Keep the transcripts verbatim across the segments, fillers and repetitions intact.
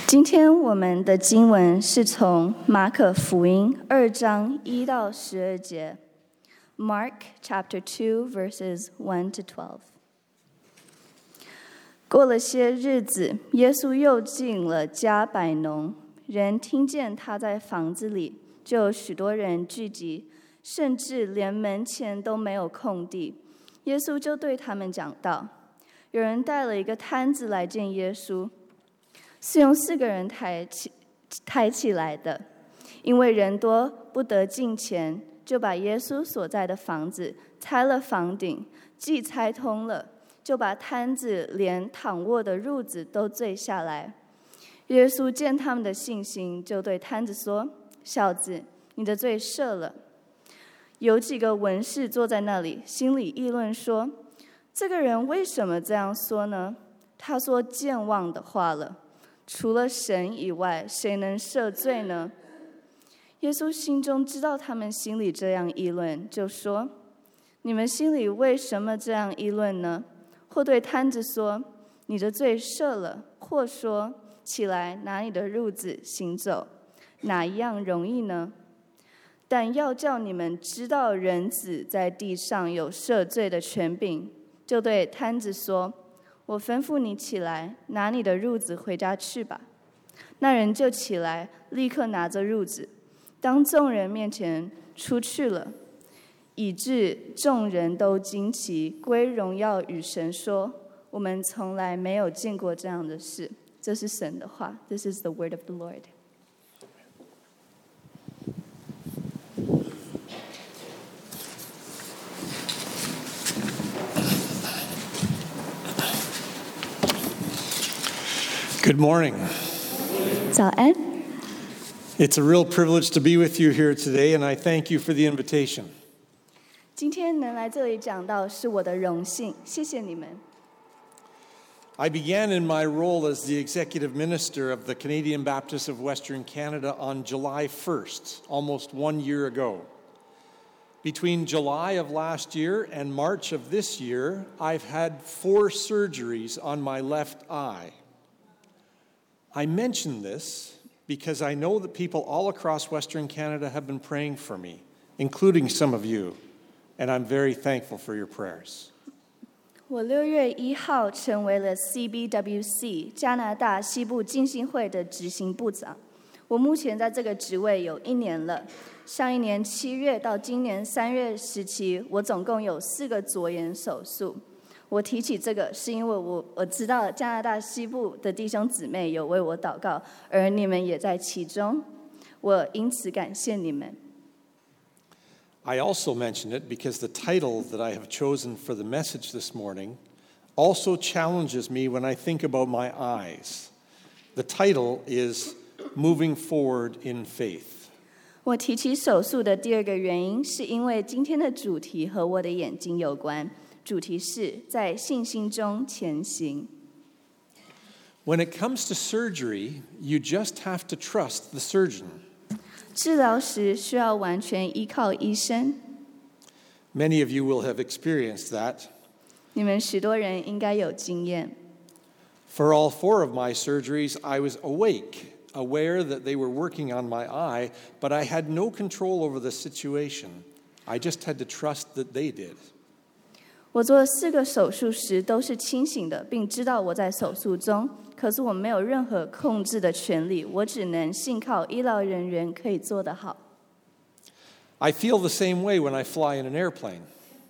今天我们的经文是从马可福音二章一到十二节 Mark chapter two verses one to twelve。 过了些日子，耶稣又进了加百农，人听见他在房子里，就有许多人聚集，甚至连门前都没有空地。耶稣就对他们讲道。有人带了一个摊子来见耶稣，是用四个人抬起抬起来的，因为人多不得进前，就把耶稣所在的房子拆了房顶，既拆通了，就把摊子连躺卧的褥子都坠下来。耶稣见他们的信心，就对摊子说：“小子，你的罪赦了。”有几个文士坐在那里，心里议论说：“这个人为什么这样说呢？他说健忘的话了。除了神以外，谁能赦罪呢？”耶稣心中知道他们心里这样议论，就说：“你们心里为什么这样议论呢？”或对摊子说：“你的罪赦了。”或说：“起来，拿你的褥子行走。”哪一样容易呢？但要叫你们知道人子在地上有赦罪的权柄，就对摊子说：“我吩咐你起来，拿你的褥子回家去吧。”那人就起来，立刻拿着褥子，当众人面前出去了，以致众人都惊奇，归荣耀与神，说：“我们从来没有见过这样的事。”这是神的话。 This is the word of the Lord. Good morning. 早安。 It's a real privilege to be with you here today, and I thank you for the invitation. 今天能来这里讲道是我的荣幸，谢谢你们。 I began in my role as the executive minister of the Canadian Baptists of Western Canada on July first, almost one year ago. Between July of last year and March of this year, I've had four surgeries on my left eye. I mention this because I know that people all across Western Canada have been praying for me, including some of you, and I'm very thankful for your prayers. 我六月一号成为了 C B W C 加拿大西部浸信会的执行部长。我目前在这个职位有一年了。上一年七月到今年三月时期，我总共有四个左眼手术。我提起这个，是因为我我知道加拿大西部的弟兄姊妹有为我祷告，而你们也在其中，我因此感谢你们。 I also mention it because the title that I have chosen for the message this morning also challenges me when I think about my eyes. The title is Moving Forward in Faith. 我提起手术的第二个原因，是因为今天的主题和我的眼睛有关。主题是在信心中前行。 When it comes to surgery, you just have to trust the surgeon. 治疗时需要完全依靠医生。 Many of you will have experienced that. 你们许多人应该有经验。 For all four of my surgeries, I was awake, aware that they were working on my eye, but I had no control over the situation. I just had to trust that they did. 我做四个手术时都是清醒的，并知道我在手术中，可是我没有任何控制的权利，我只能信靠医疗人员可以做得好。 I feel the same way when I fly in an airplane.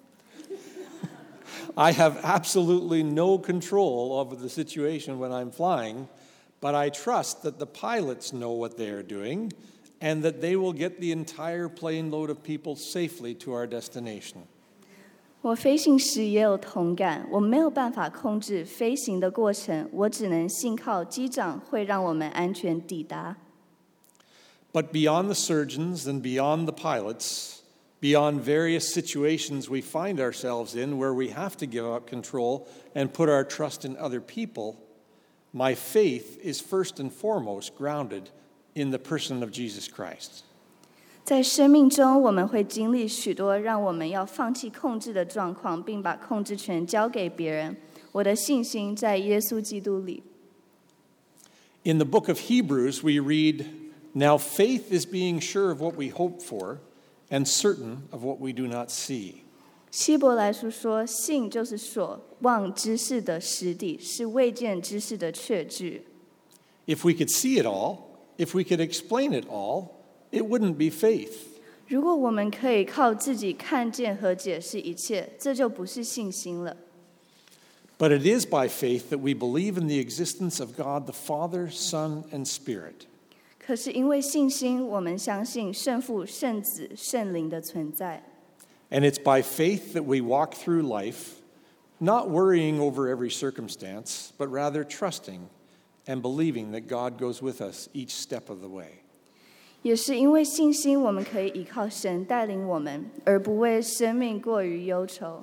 I have absolutely no control over the situation when I'm flying, but I trust that the pilots know what they are doing and that they will get the entire plane load of people safely to our destination. 我飞行时也有同感，我没有办法控制飞行的过程，我只能信靠机长会让我们安全抵达。 But beyond the surgeons and beyond the pilots, beyond various situations we find ourselves in where we have to give up control and put our trust in other people, my faith is first and foremost grounded in the person of Jesus Christ. 在生命中，我们会经历许多让我们要放弃控制的状况，并把控制权交给别人。我的信心在耶稣基督里。 In the book of Hebrews, we read, "Now faith is being sure of what we hope for and certain of what we do not see." 希伯来书说，信就是所望之事的实底，是未见之事的确据。 If we could see it all, if we could explain it all, it wouldn't be faith. 如果我们可以靠自己看见和解释一切，这就不是信心了。 But it is by faith that we believe in the existence of God the Father, Son, and Spirit. 可是因为信心，我们相信圣父、圣子、圣灵的存在。 And it's by faith that we walk through life, not worrying over every circumstance, but rather trusting and believing that God goes with us each step of the way. 也是因为信心，我们可以依靠神带领我们，而不为生命过于忧愁。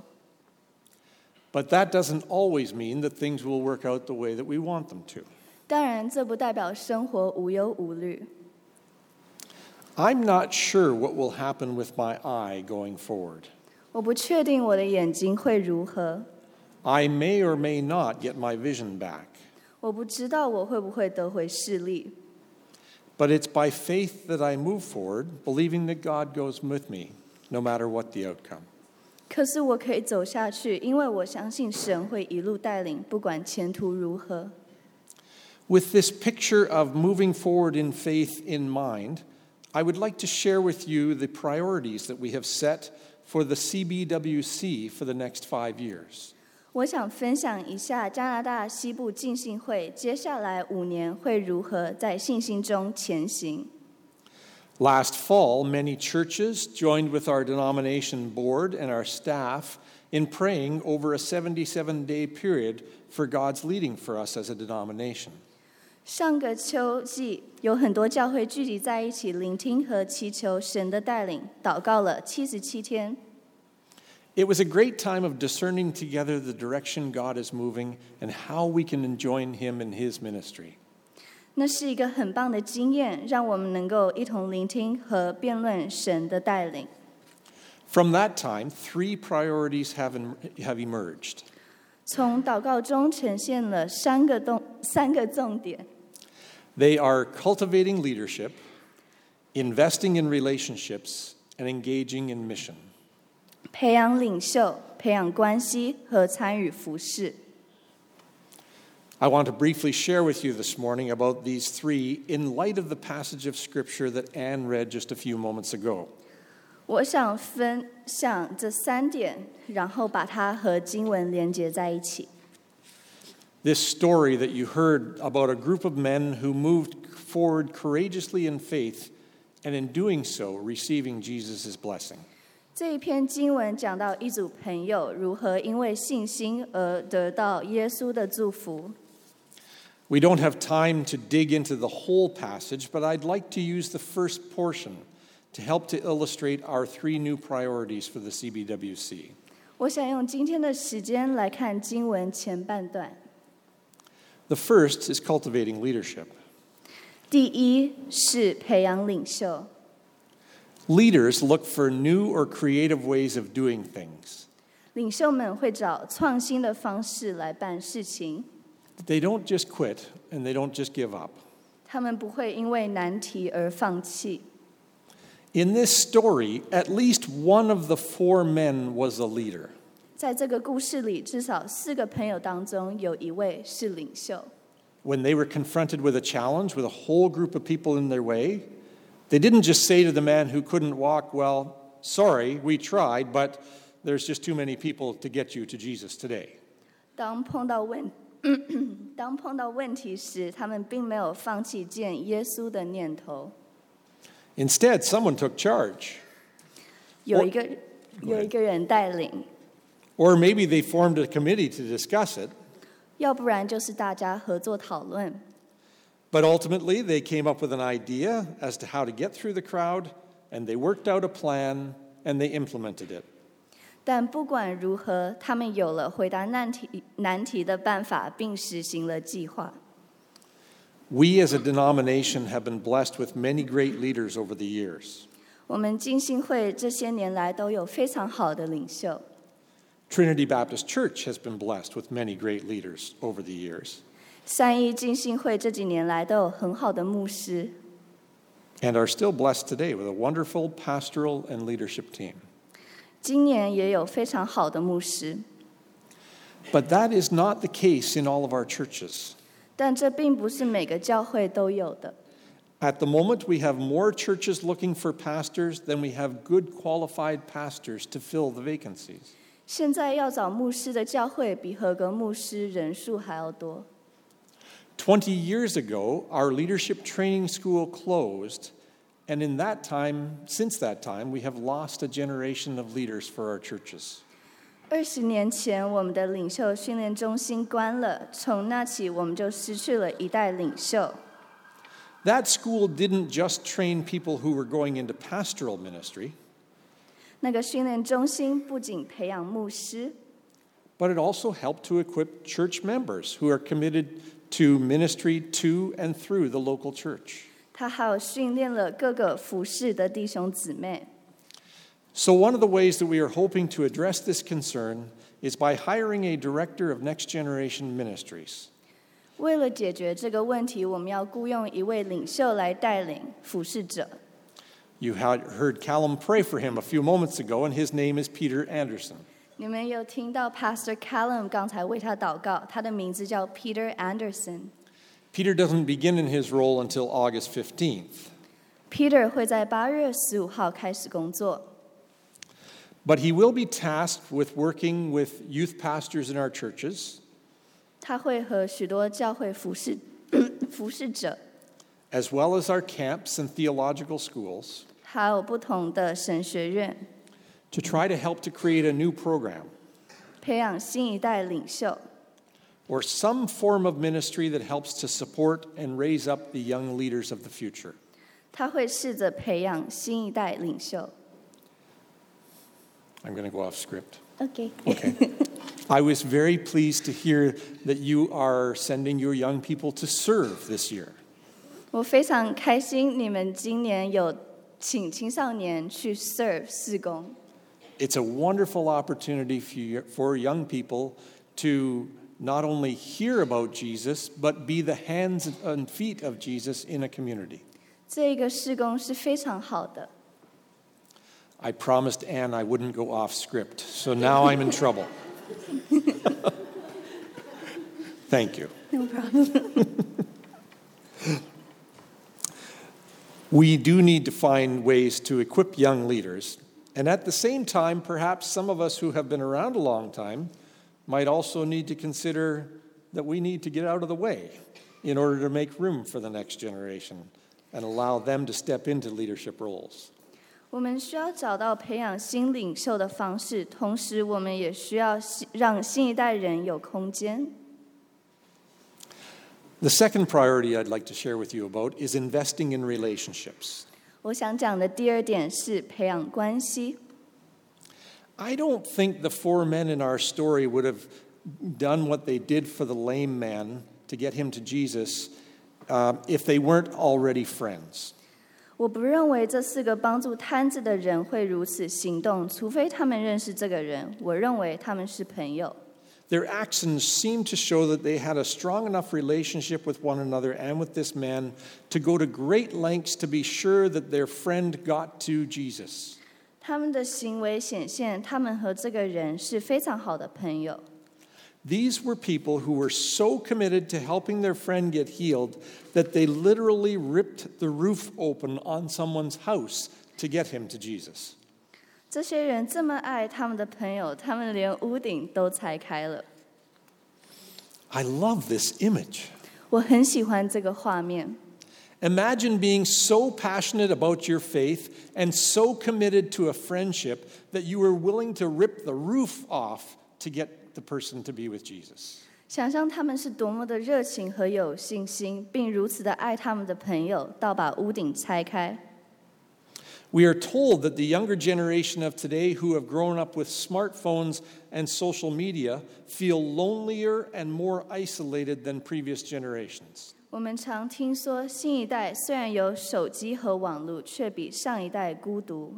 But that doesn't always mean that things will work out the way that we want them to. 当然，这不代表生活无忧无虑。 I'm not sure what will happen with my eye going forward. 我不确定我的眼睛会如何。 I may or may not get my vision back. 我不知道我会不会得回视力。 But it's by faith that I move forward, believing that God goes with me, no matter what the outcome. 可是我可以走下去，因为我相信神会一路带领，不管前途如何。 With this picture of moving forward in faith in mind, I would like to share with you the priorities that we have set for the C B W C for the next five years. 我想分享一下加拿大西部浸信会接下来五年会如何在信心中前行。 Last fall, many churches joined with our denomination board and our staff in praying over a seventy-seven day period for God's leading for us as a denomination. 上个秋季，有很多教会聚集在一起，聆听和祈求神的带领，祷告了七十七天。 It was a great time of discerning together the direction God is moving and how we can join Him in His ministry. 那是一个很棒的经验，让我们能够一同聆听和辩论神的带领。 From that time, three priorities have, have emerged. 从祷告中呈现了三个重三个重点。 They are cultivating leadership, investing in relationships, and engaging in mission. 培养领袖、培养关系和参与服事。 I want to briefly share with you this morning about these three in light of the passage of Scripture that Anne read just a few moments ago. 我想分享这三点，然后把它和经文连结在一起。 This story that you heard about a group of men who moved forward courageously in faith, and in doing so, receiving Jesus' blessing. 这一篇经文讲到一组朋友如何因为信心而得到耶稣的祝福。 We don't have time to dig into the whole passage, but I'd like to use the first portion to help to illustrate our three new priorities for the C B W C. 我想用今天的时间来看经文前半段。 The first is cultivating leadership. 第一是培养领袖。 Leaders look for new or creative ways of doing things. 领袖们会找创新的方式来办事情。 They don't just quit and they don't just give up. 他们不会因为难题而放弃。 In this story, at least one of the four men was a leader. 在这个故事里，至少四个朋友当中有一位是领袖。 When they were confronted with a challenge with a whole group of people in their way, they didn't just say to the man who couldn't walk, well, sorry, we tried, but there's just too many people to get you to Jesus today. 当碰到问当碰到问题时，他们并没有放弃见耶稣的念头。 Instead, someone took charge. 有一个有一个人带领， Or maybe they formed a committee to discuss it. 要不然就是大家合作讨论。 But ultimately, they came up with an idea as to how to get through the crowd, and they worked out a plan, and they implemented it. 但不管如何，他们有了回答难题难题的办法，并实行了计划。 We as a denomination have been blessed with many great leaders over the years. 我们浸信会这些年来都有非常好的领袖。 Trinity Baptist Church has been blessed with many great leaders over the years. 三一浸信会这几年来都有很好的牧师， and are still blessed today with a wonderful pastoral and leadership team. 今年也有非常好的牧师， But that is not the case in all of our churches. 但这并不是每个教会都有的。 At the moment, we have more churches looking for pastors than we have good qualified pastors to fill the vacancies. 现在要找牧师的教会比合格牧师人数还要多。 Twenty years ago, our leadership training school closed, and in that time, since that time, we have lost a generation of leaders for our churches. 二十年前，我们的领袖训练中心关了，从那起我们就失去了一代领袖。 That school didn't just train people who were going into pastoral ministry, 那个训练中心不仅培养牧师， but it also helped to equip church members who are committed to ministry to and through the local church. 他还有训练了各个服侍的弟兄姊妹。 So one of the ways that we are hoping to address this concern is by hiring a director of next generation ministries. 为了解决这个问题，我们要雇佣一位领袖来带领服侍者。 You had heard Callum pray for him a few moments ago, and his name is Peter Anderson. 你们有听到 Pastor Callum 刚才为他祷告，他的名字叫 Peter Anderson。 Peter doesn't begin in his role until August fifteenth, Peter 会在八月十五号开始工作， but he will be tasked with working with youth pastors in our churches, 他会和许多教会服侍服侍者， as well as our camps and theological schools, 还有不同的神学院， to try to help to create a new program 培养新一代领袖， or some form of ministry that helps to support and raise up the young leaders of the future. 他会试着培养新一代领袖。 I'm going to go off script. OK， Okay. I was very pleased to hear that you are sending your young people to serve this year. 我非常开心，你们今年有请青少年去 serve 事工。 It's a wonderful opportunity for your- for young people to not only hear about Jesus, but be the hands and feet of Jesus in a community. 这个事工是非常好的。 I promised Anne I wouldn't go off script, so now I'm in trouble. Thank you. No problem. We do need to find ways to equip young leaders, and at the same time, perhaps some of us who have been around a long time might also need to consider that we need to get out of the way in order to make room for the next generation and allow them to step into leadership roles. 我们需要找到培养新领袖的方式，同时我们也需要让新一代人有空间。 The second priority I'd like to share with you about is investing in relationships. 我想讲的第二点是培养关系。 I don't think the four men in our story would have done what they did for the lame man to get him to Jesus uh, if they weren't already friends. 我不认为这四个帮助瘫子的人会如此行动，除非他们认识这个人。我认为他们是朋友。 Their actions seem to show that they had a strong enough relationship with one another and with this man to go to great lengths to be sure that their friend got to Jesus. 他们的行为显现，他们和这个人是非常好的朋友。 These were people who were so committed to helping their friend get healed that they literally ripped the roof open on someone's house to get him to Jesus. 这些人这么爱他们的朋友，他们连屋顶都拆开了。 I love this image. 我很喜欢这个画面。 Imagine being so passionate about your faith and so committed to a friendship that you were willing to rip the roof off to get the person to be with Jesus. 想象他们是多么的热情和有信心，并如此的爱他们的朋友，到把屋顶拆开。 We are told that the younger generation of today who have grown up with smartphones and social media feel lonelier and more isolated than previous generations. 我们常听说，新一代虽然有手机和网络，却比上一代孤独。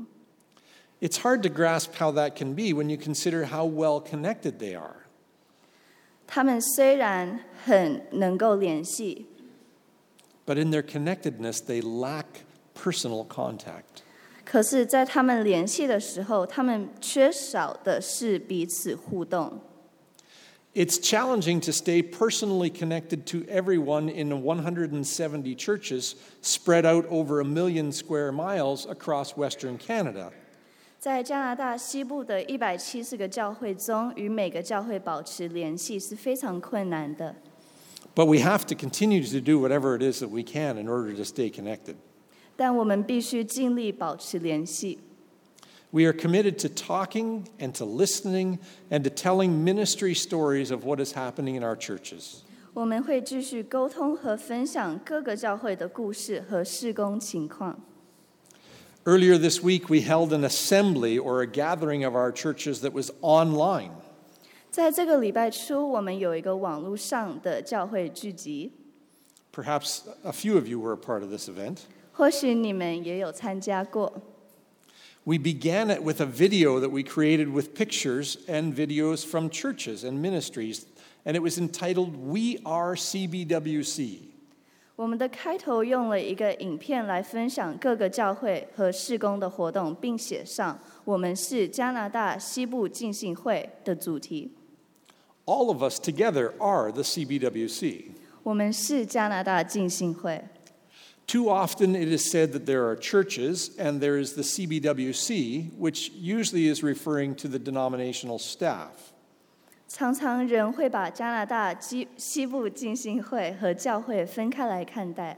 It's hard to grasp how that can be when you consider how well connected they are. 他们虽然很能够联系， but in their connectedness, they lack personal contact. 可是在他们联系的时候，他们缺少的是彼此互动。 It's challenging to stay personally connected to everyone in one hundred seventy churches spread out over a million square miles across Western Canada. 在加拿大西部的一百七十个教会中，与每个教会保持联系是非常困难的。 But we have to continue to do whatever it is that we can in order to stay connected. 但我们必须尽力保持联系。 We are committed to talking and to listening and to telling ministry stories of what is happening in our churches. 我们会继续沟通和分享各个教会的故事和事工情况。 Earlier this week, we held an assembly or a gathering of our churches that was online. 在这个礼拜初，我们有一个网络上的教会聚集， Perhaps a few of you were a part of this event. 或许你们也有参加过。 We began it with a video that we created with pictures and videos from churches and ministries, and it was entitled, We Are C B W C. 我们的开头用了一个影片来分享各个教会和事工的活动，并写上“我们是加拿大西部浸信会”的主题。 All of us together are the C B W C. 我们是加拿大浸信会。 Too often it is said that there are churches and there is the C B W C, which usually is referring to the denominational staff. 常常人会把加拿大西西部浸信会和教会分开来看待。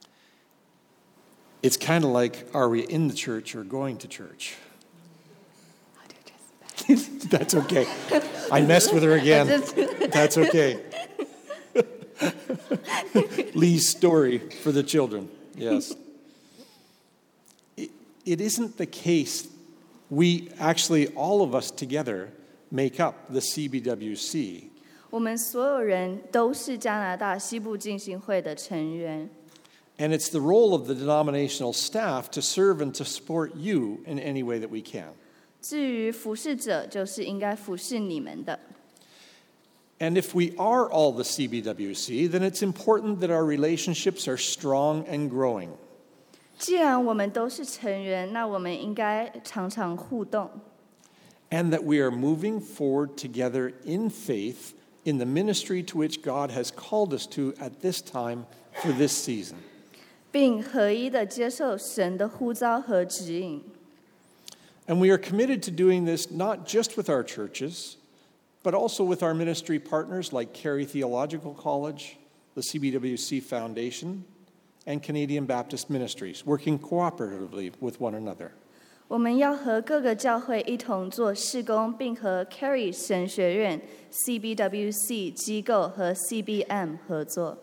It's kind of like, are we in the church or going to church? That's okay. I messed with her again. That's okay. Lee's story for the children. Yes. It, it isn't the case. We actually, all of us together, make up the C B W C. 我们所有人都是加拿大西部浸信会的成员。 And it's the role of the denominational staff to serve and to support you in any way that we can. 至于服侍者，就是应该服侍你们的。 And if we are all the C B W C, then it's important that our relationships are strong and growing. 既然我们都是成员，那我们应该常常互动， And that we are moving forward together in faith in the ministry to which God has called us to at this time for this season. 并合一的接受神的呼召和指引。 And we are committed to doing this not just with our churches, but also with our ministry partners like Carey Theological College, the C B W C Foundation, and Canadian Baptist Ministries, working cooperatively with one another. 我们要和各个教会一同做事工，并和 Carey 神学院、C B W C 机构和 C B M 合作。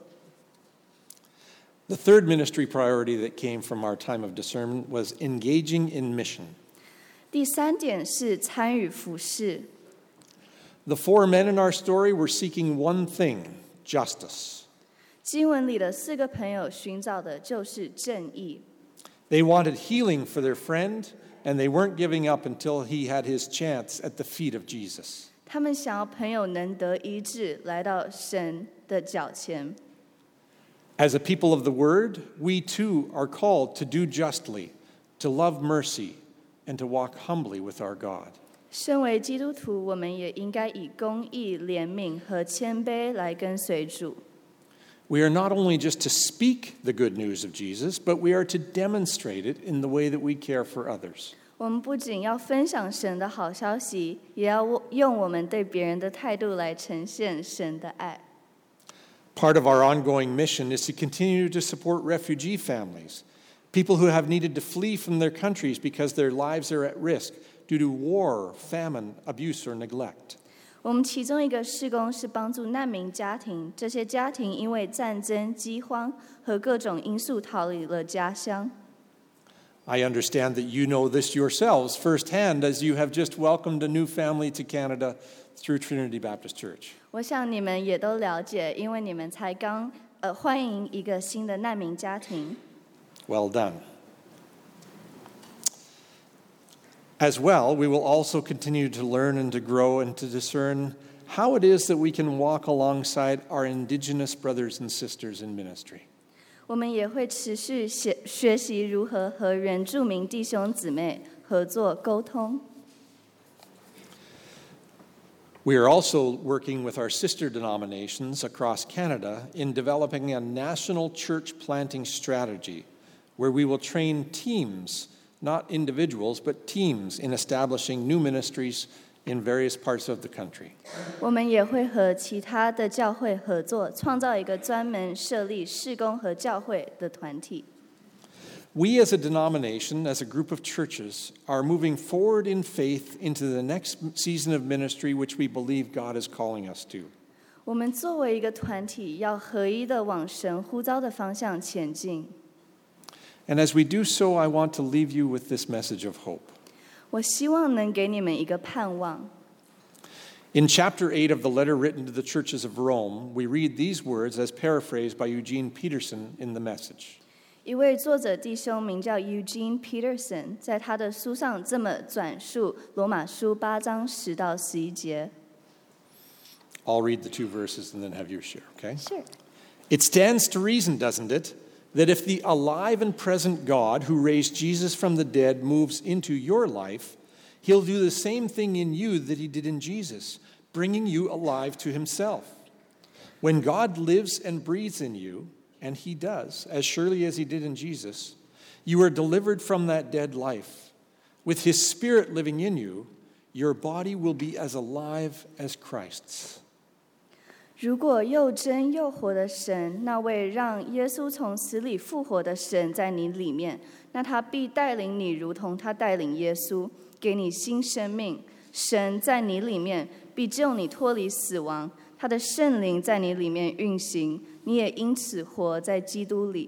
The third ministry priority that came from our time of discernment was engaging in mission. 第三点是参与服事。 The four men in our story were seeking one thing, justice. 经文里的四个朋友寻找的就是正义。 They wanted healing for their friend, and they weren't giving up until he had his chance at the feet of Jesus. 他们想要朋友能得医治，来到神的脚前。 As a people of the word, we too are called to do justly, to love mercy, and to walk humbly with our God. 身为基督徒，我们也应该以公义、怜悯和谦卑来跟随主。 We are not only just to speak the good news of Jesus, but we are to demonstrate it in the way that we care for others. 我们不仅要分享神的好消息，也要用我们对别人的态度来呈现神的爱。 Part of our ongoing mission is to continue to support refugee families, people who have needed to flee from their countries because their lives are at risk due to war, famine, abuse, or neglect. 我们其中一个事工是帮助难民家庭，这些家庭因为战争、饥荒和各种因素逃离了家乡。 I understand that you know this yourselves firsthand as you have just welcomed a new family to Canada through Trinity Baptist Church. 我想你们也都了解，因为你们才刚呃欢迎一个新的难民家庭。 Well done. As well, we will also continue to learn and to grow and to discern how it is that we can walk alongside our Indigenous brothers and sisters in ministry. 我们也会持续学学习如何和原住民弟兄姊妹合作沟通。 We are also working with our sister denominations across Canada in developing a national church planting strategy where we will train teams, not individuals, but teams in establishing new ministries in various parts of the country. 我们也会和其他的教会合作，创造一个专门设立事工和教会的团体。 We as a denomination, as a group of churches, are moving forward in faith into the next season of ministry which we believe God is calling us to. 我们作为一个团体，要合一的往神呼召的方向前进。 And as we do so, I want to leave you with this message of hope. 我希望能给你们一个盼望。 In chapter eight of the letter written to the churches of Rome, we read these words as paraphrased by Eugene Peterson in the Message. 一位作者弟兄名叫 Eugene Peterson， 在他的书上这么转述罗马书八章十到十一节。 I'll read the two verses and then have you share, okay? Sure. It stands to reason, doesn't it, that if the alive and present God who raised Jesus from the dead moves into your life, he'll do the same thing in you that he did in Jesus, bringing you alive to himself. When God lives and breathes in you, and he does, as surely as he did in Jesus, you are delivered from that dead life. With his Spirit living in you, your body will be as alive as Christ's. 如果又真又活的神，那位让耶稣从死里复活的神在你里面，那他必带领你如同他带领耶稣，给你新生命。神在你里面必救你脱离死亡，他的圣灵在你里面运行，你也因此活在基督里。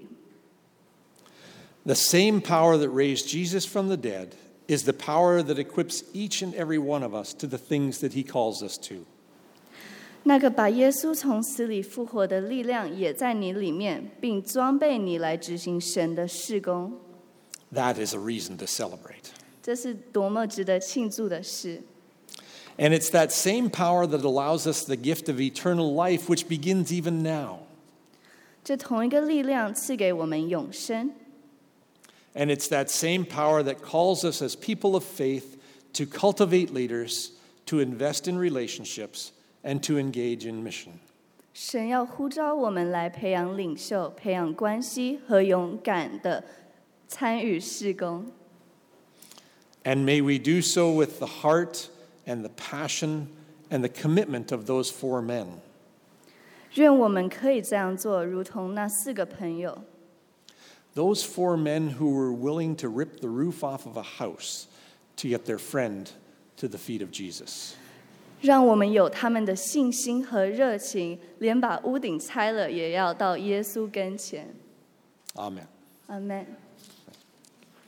The same power that raised Jesus from the dead is the power that equips each and every one of us to the things that he calls us to. 那个把耶稣从死里复活的力量也在你里面，并装备你来执行神的事工。 That is a reason to celebrate. 这是多么值得庆祝的事。 And it's that same power that allows us the gift of eternal life, which begins even now. 这同一个力量赐给我们永生。 And it's that same power that calls us as people of faith to cultivate leaders, to invest in relationships, and to engage in mission. 神要呼召我们来培养领袖，培养关系和勇敢的参与事工。 And may we do so with the heart and the passion and the commitment of those four men. 愿我们可以这样做，如同那四个朋友。 Those four men who were willing to rip the roof off of a house to get their friend to the feet of Jesus. 让我们有他们的信心和热情，连把屋顶拆了，也要到耶稣跟前。 Amen. Amen.